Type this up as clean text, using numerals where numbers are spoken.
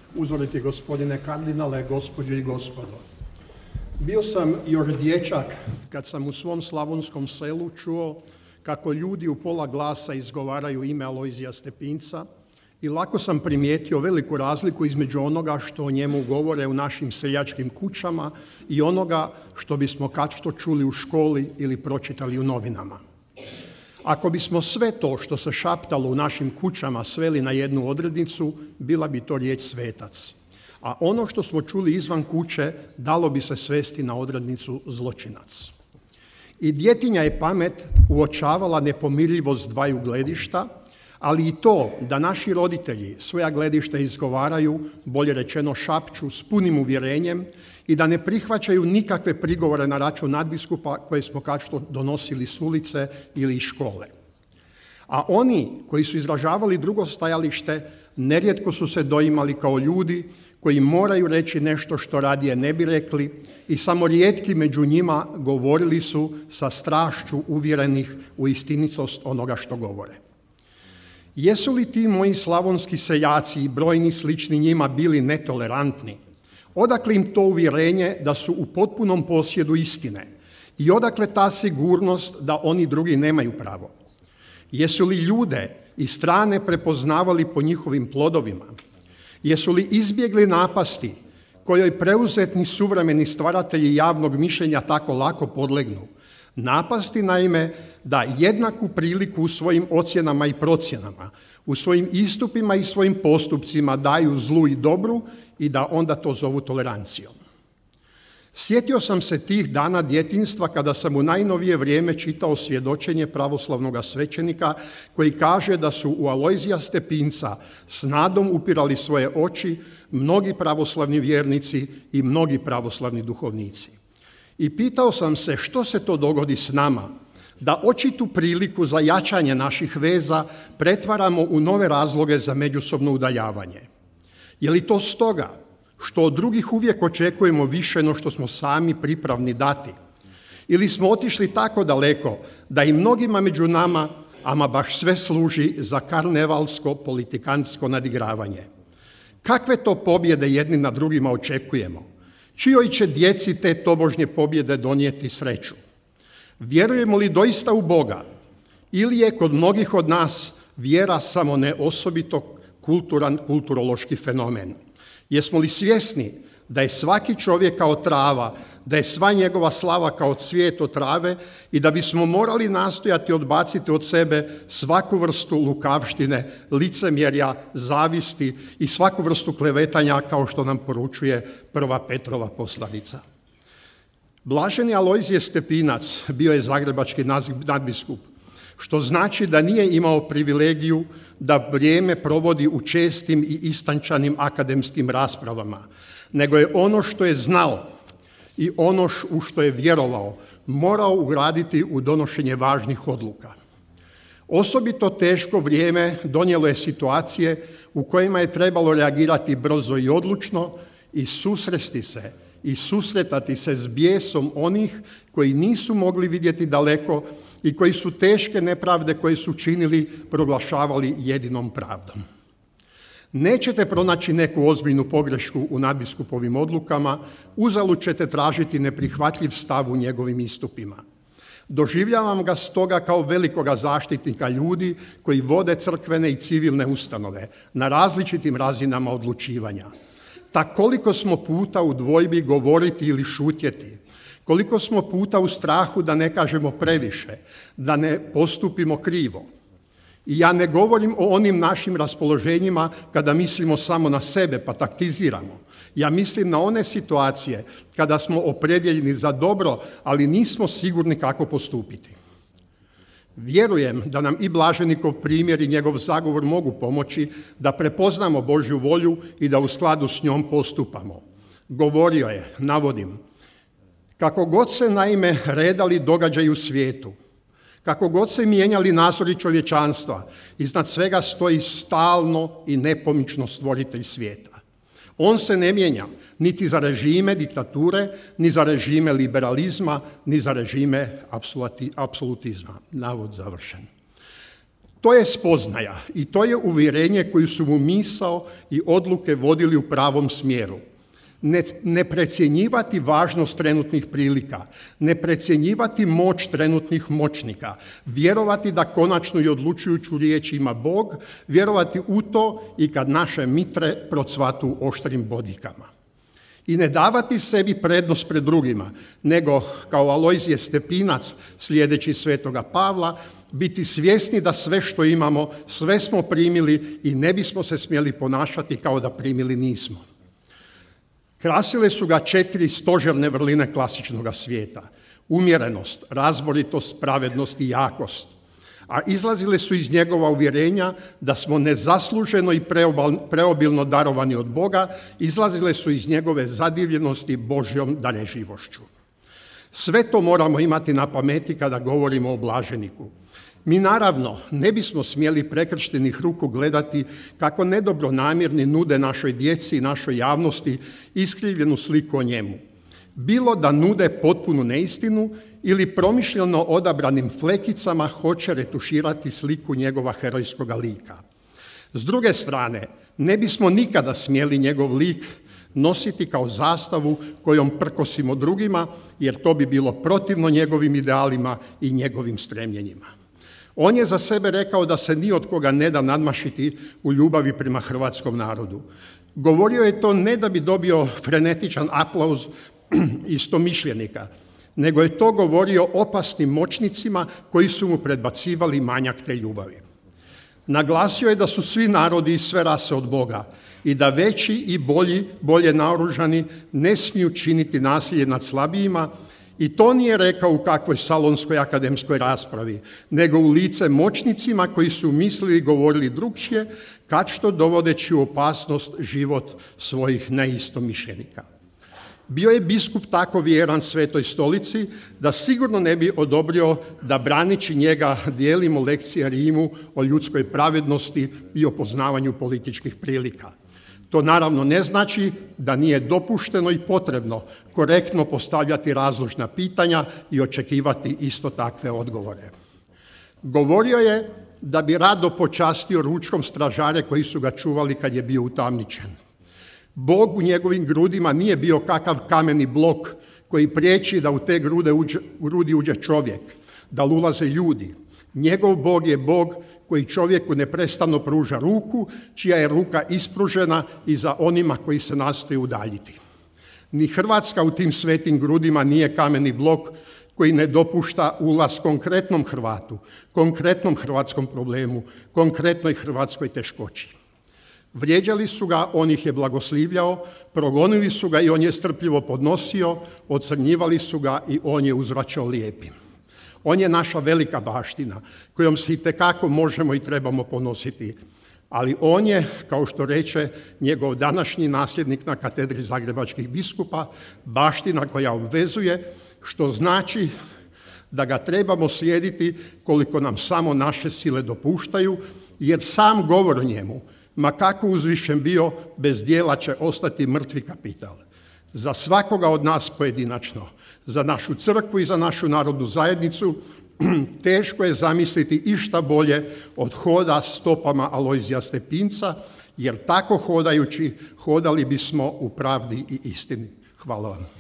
Uzoriti gospodine kardinale, gospođe i gospodo. Bio sam još dječak kad sam u svom slavonskom selu čuo kako ljudi u pola glasa izgovaraju ime Alojzija Stepinca i lako sam primijetio veliku razliku između onoga što o njemu govore u našim seljačkim kućama i onoga što bismo kad što čuli u školi ili pročitali u novinama. Ako bismo sve to što se šaptalo u našim kućama sveli na jednu odrednicu, bila bi to riječ svetac. A ono što smo čuli izvan kuće dalo bi se svesti na odrednicu zločinac. I djetinja je pamet uočavala nepomirljivost dvaju gledišta, ali i to da naši roditelji svoja gledišta izgovaraju, bolje rečeno šapću, s punim uvjerenjem i da ne prihvaćaju nikakve prigovore na račun nadbiskupa koje smo kad što donosili s ulice ili iz škole. A oni koji su izražavali drugo stajalište nerijetko su se doimali kao ljudi koji moraju reći nešto što radije ne bi rekli i samo rijetki među njima govorili su sa strašću uvjerenih u istinitost onoga što govore. Jesu li ti moji slavonski seljaci i brojni slični njima bili netolerantni? Odakle im to uvjerenje da su u potpunom posjedu istine? I odakle ta sigurnost da oni drugi nemaju pravo? Jesu li ljude i strane prepoznavali po njihovim plodovima? Jesu li izbjegli napasti kojoj preuzetni suvremeni stvaratelji javnog mišljenja tako lako podlegnu? Napasti naime da jednaku priliku u svojim ocjenama i procjenama, u svojim istupima i svojim postupcima daju zlu i dobru i da onda to zovu tolerancijom. Sjetio sam se tih dana djetinjstva kada sam u najnovije vrijeme čitao svjedočenje pravoslavnog svećenika koji kaže da su u Alojzija Stepinca s nadom upirali svoje oči mnogi pravoslavni vjernici i mnogi pravoslavni duhovnici. I pitao sam se što se to dogodi s nama, da očitu priliku za jačanje naših veza pretvaramo u nove razloge za međusobno udaljavanje. Je li to stoga što od drugih uvijek očekujemo više no što smo sami pripravni dati? Ili smo otišli tako daleko da i mnogima među nama, ama baš sve služi za karnevalsko politikantsko nadigravanje? Kakve to pobjede jedni na drugima očekujemo? Čijoj će djeci te tobožnje pobjede donijeti sreću? Vjerujemo li doista u Boga? Ili je kod mnogih od nas vjera samo ne osobito kulturan kulturološki fenomen? Jesmo li svjesni da je svaki čovjek kao trava, da je sva njegova slava kao cvijet od trave i da bismo morali nastojati odbaciti od sebe svaku vrstu lukavštine, licemjerja, zavisti i svaku vrstu klevetanja kao što nam poručuje prva Petrova poslanica. Blaženi Alojzije Stepinac bio je zagrebački nadbiskup, što znači da nije imao privilegiju da vrijeme provodi u čestim i istančanim akademskim raspravama, nego je ono što je znao i ono u što je vjerovao morao ugraditi u donošenje važnih odluka. Osobito teško vrijeme donijelo je situacije u kojima je trebalo reagirati brzo i odlučno i susresti se i susretati se s bijesom onih koji nisu mogli vidjeti daleko i koji su teške nepravde koje su činili proglašavali jedinom pravdom. Nećete pronaći neku ozbiljnu pogrešku u nadbiskupovim odlukama, uzalud ćete tražiti neprihvatljiv stav u njegovim istupima. Doživljavam ga stoga kao velikoga zaštitnika ljudi koji vode crkvene i civilne ustanove na različitim razinama odlučivanja. Ta koliko smo puta u dvojbi govoriti ili šutjeti, koliko smo puta u strahu da ne kažemo previše, da ne postupimo krivo. I ja ne govorim o onim našim raspoloženjima kada mislimo samo na sebe pa taktiziramo. Ja mislim na one situacije kada smo opredjeljeni za dobro, ali nismo sigurni kako postupiti. Vjerujem da nam i Blaženikov primjer i njegov zagovor mogu pomoći da prepoznamo Božju volju i da u skladu s njom postupamo. Govorio je, navodim, kako god se naime redali događaji u svijetu, kako god se mijenjali nazori čovječanstva, iznad svega stoji stalno i nepomično stvoritelj svijeta. On se ne mijenja niti za režime diktature, ni za režime liberalizma, ni za režime apsolutizma. Navod završen. To je spoznaja i to je uvjerenje koje su mu misao i odluke vodili u pravom smjeru. Ne precjenjivati važnost trenutnih prilika, ne precjenjivati moć trenutnih moćnika, vjerovati da konačnu i odlučujuću riječ ima Bog, vjerovati u to i kad naše mitre procvatu oštrim bodljikama. I ne davati sebi prednost pred drugima, nego kao Alojzije Stepinac, slijedeći svetoga Pavla, biti svjesni da sve što imamo, sve smo primili i ne bismo se smjeli ponašati kao da primili nismo. Krasile su ga 4 stožerne vrline klasičnog svijeta. Umjerenost, razboritost, pravednost i jakost. A izlazile su iz njegova uvjerenja da smo nezasluženo i preobilno darovani od Boga, izlazile su iz njegove zadivljenosti Božjom darežljivošću. Sve to moramo imati na pameti kada govorimo o blaženiku. Mi naravno ne bismo smjeli prekrštenih ruku gledati kako nedobronamjerni nude našoj djeci i našoj javnosti iskrivljenu sliku o njemu. Bilo da nude potpunu neistinu ili promišljeno odabranim flekicama hoće retuširati sliku njegova herojskoga lika. S druge strane, ne bismo nikada smjeli njegov lik nositi kao zastavu kojom prkosimo drugima, jer to bi bilo protivno njegovim idealima i njegovim stremljenjima. On je za sebe rekao da se ni od koga ne da nadmašiti u ljubavi prema hrvatskom narodu. Govorio je to ne da bi dobio frenetičan aplauz istomišljenika, nego je to govorio opasnim moćnicima koji su mu predbacivali manjak te ljubavi. Naglasio je da su svi narodi i sve rase od Boga i da veći i bolje naoružani ne smiju činiti nasilje nad slabijima. I to nije rekao u kakvoj salonskoj akademskoj raspravi, nego u lice moćnicima koji su mislili i govorili drukčije, kad što dovodeći u opasnost život svojih neistomišljenika. Bio je biskup tako vjeran Svetoj Stolici da sigurno ne bi odobrio da branići njega dijelimo lekcije Rimu o ljudskoj pravednosti i o poznavanju političkih prilika. To naravno ne znači da nije dopušteno i potrebno korektno postavljati razložna pitanja i očekivati isto takve odgovore. Govorio je da bi rado počastio ručkom stražare koji su ga čuvali kad je bio utamničen. Bog u njegovim grudima nije bio kakav kameni blok koji priječi da u te grudi uđe čovjek, da ulaze ljudi. Njegov Bog je Bog koji čovjeku neprestano pruža ruku, čija je ruka ispružena i za onima koji se nastoje udaljiti. Ni Hrvatska u tim svetim grudima nije kameni blok koji ne dopušta ulaz konkretnom Hrvatu, konkretnom hrvatskom problemu, konkretnoj hrvatskoj teškoći. Vrijeđali su ga, on ih je blagoslivljao, progonili su ga i on je strpljivo podnosio, ocrnjivali su ga i on je uzvraćao lijepim. On je naša velika baština kojom se itekako možemo i trebamo ponositi, ali on je, kao što reče njegov današnji nasljednik na katedri zagrebačkih biskupa, baština koja obvezuje, što znači da ga trebamo slijediti koliko nam samo naše sile dopuštaju, jer sam govor o njemu, ma kako uzvišen bio, bez djela će ostati mrtvi kapital. Za svakoga od nas pojedinačno, za našu crkvu i za našu narodnu zajednicu, teško je zamisliti išta bolje od hoda stopama Alojzija Stepinca, jer tako hodajući hodali bismo u pravdi i istini. Hvala vam.